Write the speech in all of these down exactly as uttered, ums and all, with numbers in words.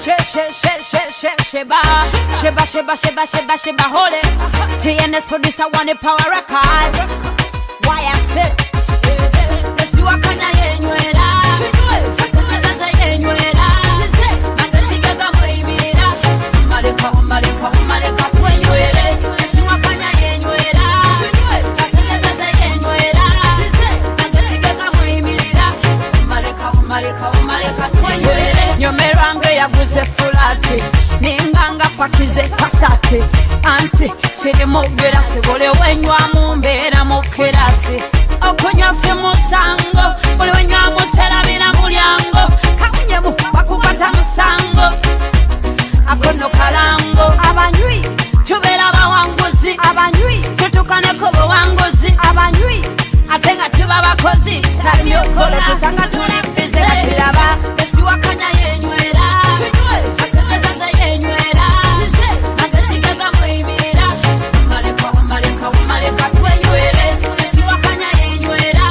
she she she she sheba sheba sheba sheba sheba sheba hole T N S producer one power records why I say sesi wakanya yenywera sasa yenywera magasi gaga mwimirira maleka maleka maleka twenywere sesi wakanya yenywera sasa yenywera magasi gaga mwimirira maleka maleka maleka twenywere nyomerange yaguze fulati ninganga pakize pasati anti chiri mugera sebole wenywa mumbera mukerasi okonyase musango bole wenywa muterabira mulyango kakunye mu bakupata musango akono kalango abanywi tubera bawanguzi abanywi tutukane ko bawanguzi abanywi atenga tiba bakozi tamyo kolo tusanga tuli bize katiraba sesi wakanya yenywera asateza yenywera magasi gaga mwimirira maleka maleka maleka twenywere sesi wakanya yenywera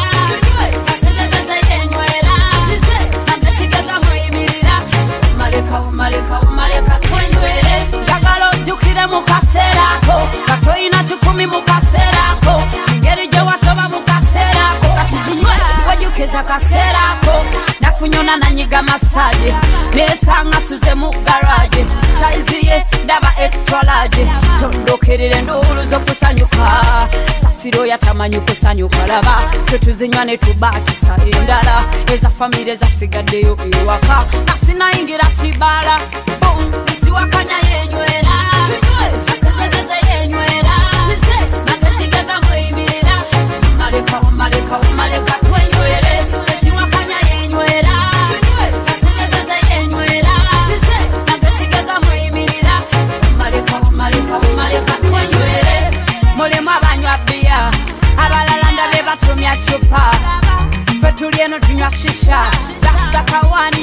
asateza yenywera magasi gaga mwimirira maleka maleka maleka twenywere gagalo jukire mukaserako katoina chukumi mukaserako ngeri je watoba mukaserako katizinywe wajukeza kaserako nafunyona nanyiga masaje nesanga suze mu garage size ye ndaba extra large tondokerere nduru zo kusanyuka sasiro yatamanyu kusanyuka laba tutuzinywa ne tubatisa endala eza family zasigaddeyo iwaka nasina ingira chibala boom sisi wakanya yenywera asateza yenywera magasi gaga mwimirira maleka maleka maleka twenywere sisi wakanya yenywera asateza yenywera magasi gaga mwimirira maleka maleka maleka twenywere mulimo abanywa bia abalala ndabe batumya chupa fetulieno tunywa shisha rasta kawana